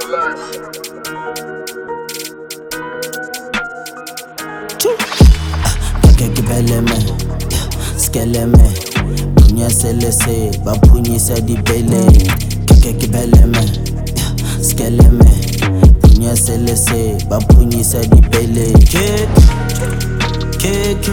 Kekekibeleme, skeleme, punyaselese, bapunyisa dibele. Kekekibeleme, skeleme, punyaselese, bapunyisa dibele. Keke,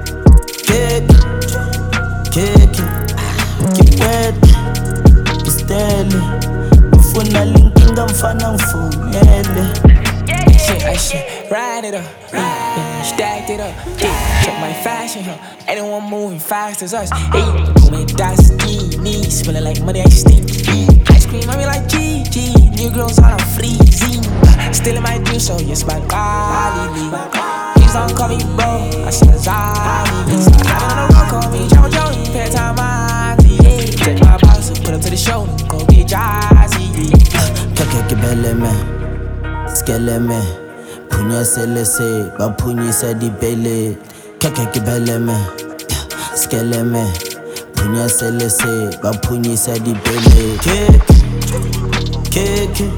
kipwete, kistele, ufuna linkinga mfana mfunele. Shit, ride it up, stacked it up, check my fashion, anyone moving fast as us, hey, that's skinny, smelling like money, I stinky, ice cream, I mean like GG, new girls on a freezing, still in my dream, so yes, my golly, please don't call me bro, I said zombie, I don't know, call me Joe Joe, pay time, take my box, put up to the show, go get jazzy, Kekekibeleme, skeleme, punyaselese, bapunyisa dibele. Kekekibeleme, skeleme, punyaselese, bapunyisa dibele. Keke,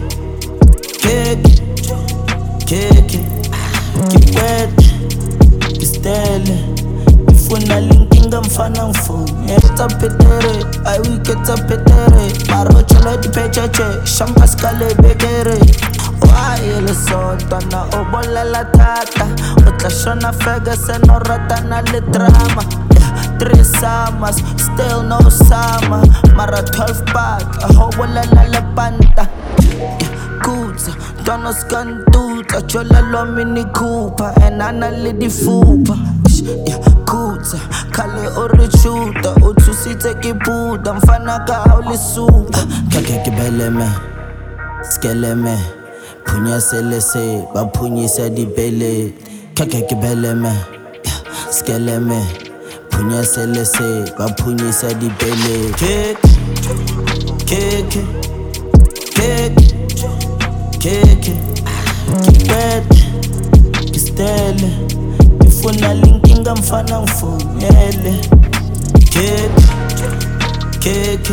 kipwete, kistele, ufuna linkinga mfana mfunye. Tapetere, I will get tapetere, marocholo di pecheche, champagne skale bekere. Waile sotana obolela tata, utlashona Ferguson orata na le drama. 3 summers, still no summer, mara 12 pack, ahobolela le panta. Kutsa, dona skantuta, chola lo mini Cooper, enana le difupa. Kutsa, kale orichuta, utusite kiputa, mfana ka aulisupa. Kekekibeleme, skeleme, punyaselese, bapunyisa dibele. Kekekibeleme, skeleme, punyaselese, bapunyisa dibele. Keke, kipwete, kistele, ufuna linkinga mfana mfunele. Keke,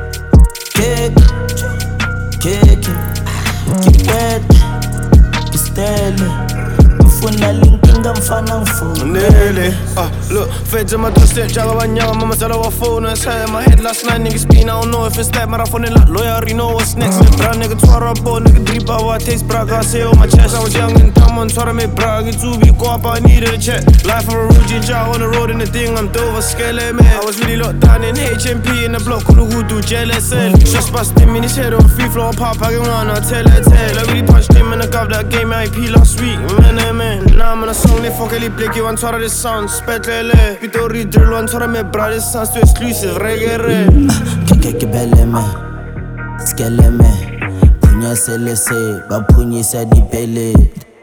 kipwete, kistele, ufuna linkinga mfana mfunele. Look, feds in my doorstep, Jagabanyama, mama said I was phone. I had in my head last night, niggas spin. I don't know if it's that, but I phone it like lawyer, already know what's next. Brown nigga, twara bo, nigga, drip out what taste, brag, I say on my chest. I was young and dumb, on twara me brag, it's to be go up, I needed a check. Life of a Ruji Jar on the road and the thing, I'm Dover, scale man. I was really locked down in HMP in the block, who do JLSL. Just busting me, this head on free floor, pop, I can wanna tell. I really punched him in the gov that game IP last week, man. Now I'm on a song, they fuck a blick, you want twara this sound, spetlele. Pitori drill, one twara me brag, this sounds too exclusive, reggae. Kekekibeleme, skeleme, punyaselese, bapunyisa dibele.